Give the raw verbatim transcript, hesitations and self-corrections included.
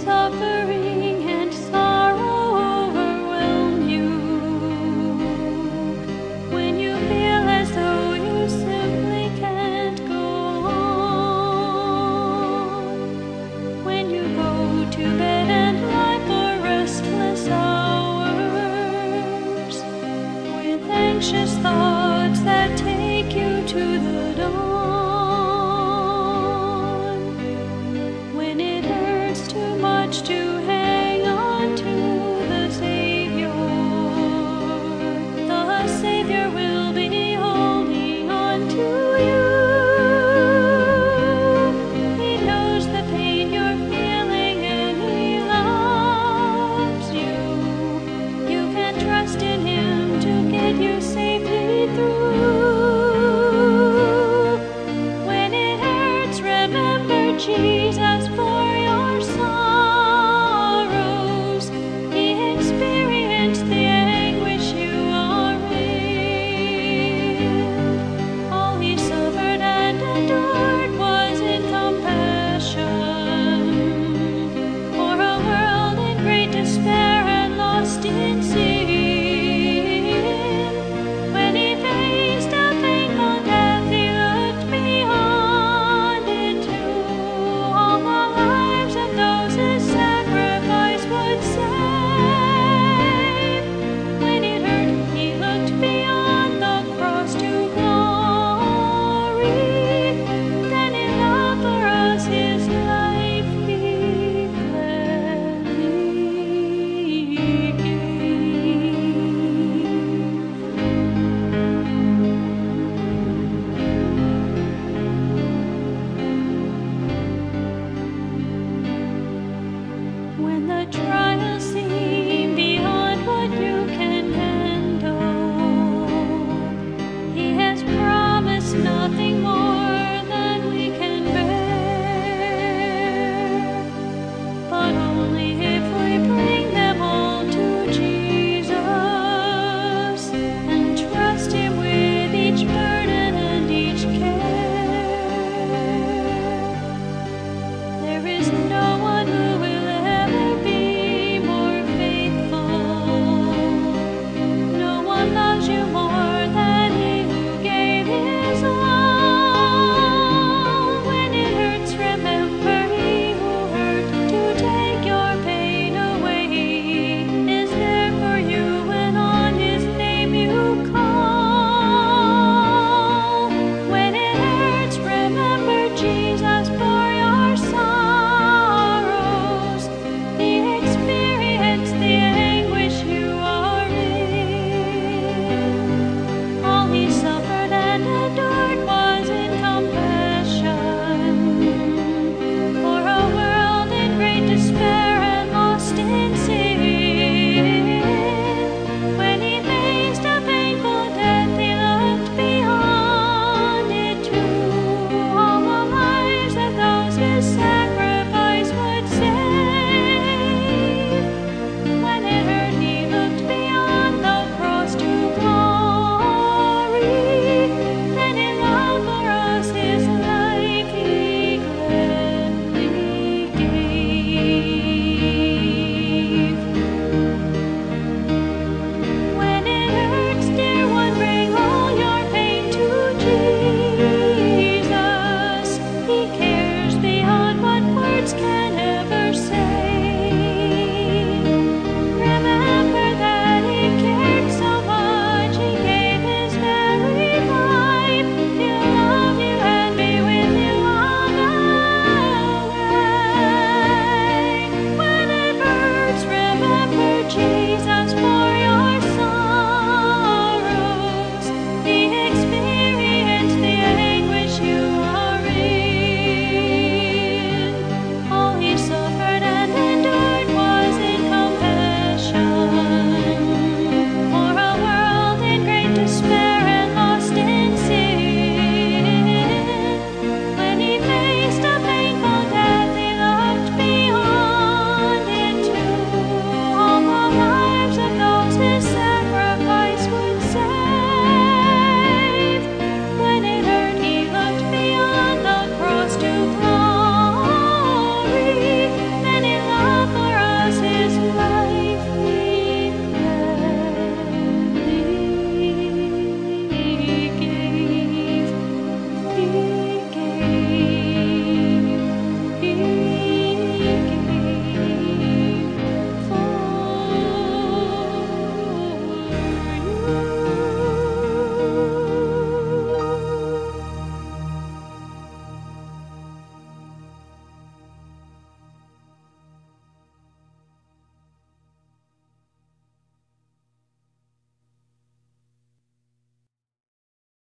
suffering and sorrow overwhelm you, when you feel as though you simply can't go on, when you go to bed and lie for restless hours, with anxious thoughts that take you to the dawn, when it hurts too much to hang on to the Savior. The Savior will be holding on to you. He knows the pain you're feeling and He loves you. You can trust in Him to get you safely through. When it hurts, remember Jesus for your sorrows. He experienced the anguish you are in. All He suffered and endured was in compassion for a world in great despair and lost in sin. When He faced a painful death, He looked beyond it too. All the lives of those His sacrifice would save. When it hurt, He looked beyond the cross to glory. Then in love for us His life He gladly gave. When the trials